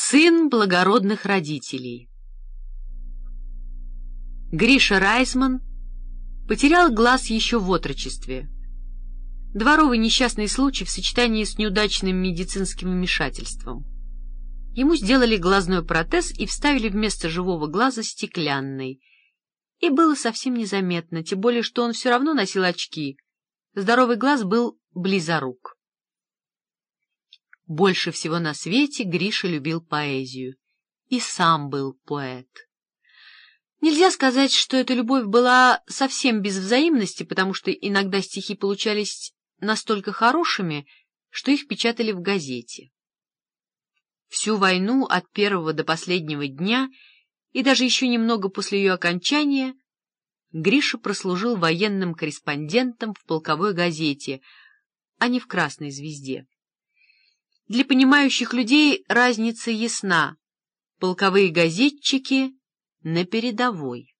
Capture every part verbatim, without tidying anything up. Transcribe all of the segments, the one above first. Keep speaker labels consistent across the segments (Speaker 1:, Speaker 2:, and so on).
Speaker 1: Сын благородных родителей. Гриша Райсман потерял глаз еще в отрочестве. Дворовый несчастный случай в сочетании с неудачным медицинским вмешательством. Ему сделали глазной протез и вставили вместо живого глаза стеклянный. И было совсем незаметно, тем более, что он все равно носил очки. Здоровый глаз был близорук. Больше всего на свете Гриша любил поэзию. И сам был поэт. Нельзя сказать, что эта любовь была совсем без взаимности, потому что иногда стихи получались настолько хорошими, что их печатали в газете. Всю войну от первого до последнего дня и даже еще немного после ее окончания Гриша прослужил военным корреспондентом в полковой газете, а не в «Красной звезде». Для понимающих людей разница ясна. Полковые газетчики на передовой.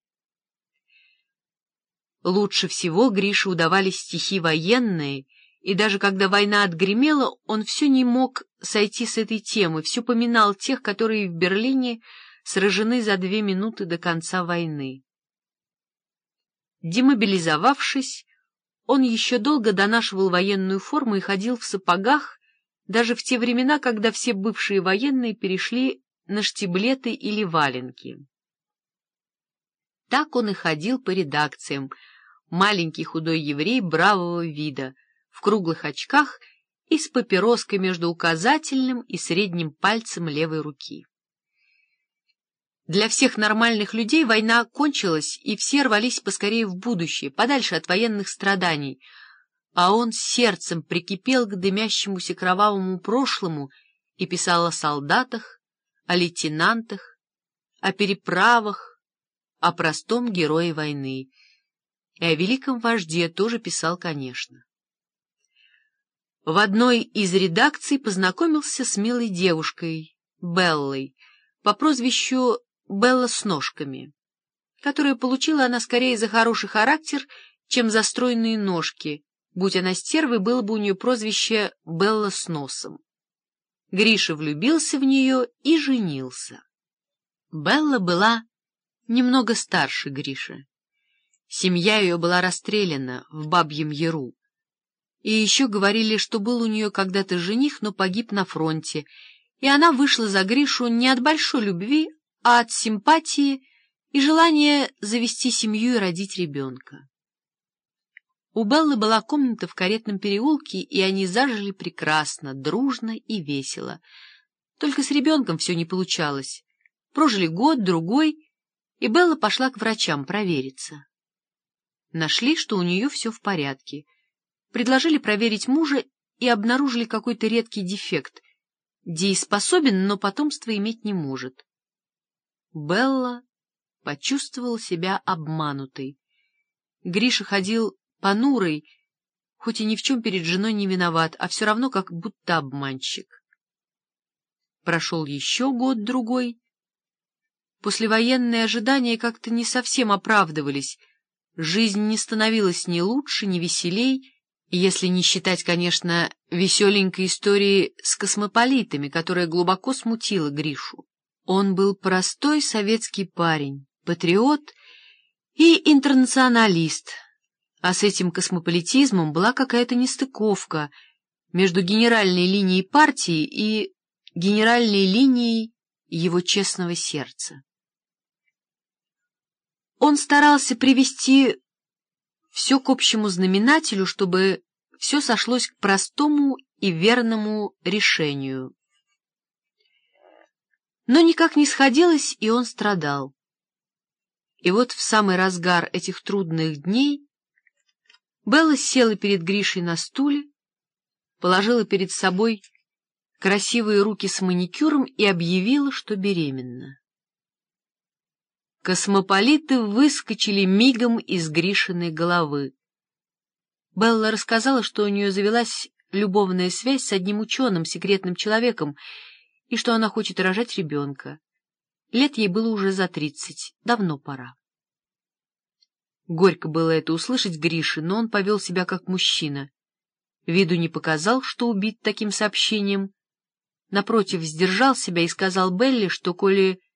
Speaker 1: Лучше всего Грише удавались стихи военные, и даже когда война отгремела, он все не мог сойти с этой темы, все поминал тех, которые в Берлине сражены за две минуты до конца войны. Демобилизовавшись, он еще долго донашивал военную форму и ходил в сапогах, даже в те времена, когда все бывшие военные перешли на штиблеты или валенки. Так он и ходил по редакциям, маленький худой еврей бравого вида, в круглых очках и с папироской между указательным и средним пальцем левой руки. Для всех нормальных людей война кончилась, и все рвались поскорее в будущее, подальше от военных страданий, а он сердцем прикипел к дымящемуся кровавому прошлому и писал о солдатах, о лейтенантах, о переправах, о простом герое войны. И о великом вожде тоже писал, конечно. В одной из редакций познакомился с милой девушкой, Беллой, по прозвищу Белла с ножками, которую получила она скорее за хороший характер, чем за стройные ножки. Будь она стервой, было бы у нее прозвище Белла с носом. Гриша влюбился в нее и женился. Белла была немного старше Гриши. Семья ее была расстреляна в Бабьем Яру. И еще говорили, что был у нее когда-то жених, но погиб на фронте, и она вышла за Гришу не от большой любви, а от симпатии и желания завести семью и родить ребенка. У Беллы была комната в Каретном переулке, и они зажили прекрасно, дружно и весело. Только с ребенком все не получалось. Прожили год, другой, и Белла пошла к врачам провериться. Нашли, что у нее все в порядке. Предложили проверить мужа и обнаружили какой-то редкий дефект. Дееспособен, но потомство иметь не может. Белла почувствовала себя обманутой. Гриша ходил понурый, хоть и ни в чем перед женой не виноват, а все равно как будто обманщик. Прошел еще год-другой. Послевоенные ожидания как-то не совсем оправдывались. Жизнь не становилась ни лучше, ни веселей, если не считать, конечно, веселенькой истории с космополитами, которая глубоко смутила Гришу. Он был простой советский парень, патриот и интернационалист, а с этим космополитизмом была какая-то нестыковка между генеральной линией партии и генеральной линией его честного сердца. Он старался привести все к общему знаменателю, чтобы все сошлось к простому и верному решению. Но никак не сходилось, и он страдал. И вот в самый разгар этих трудных дней Белла села перед Гришей на стуле, положила перед собой красивые руки с маникюром и объявила, что беременна. Космополиты выскочили мигом из Гришиной головы. Белла рассказала, что у нее завелась любовная связь с одним ученым, секретным человеком, и что она хочет рожать ребенка. Лет ей было уже за тридцать, давно пора. Горько было это услышать Грише, но он повел себя как мужчина. Виду не показал, что убит таким сообщением, напротив, сдержал себя и сказал Белли, что, коли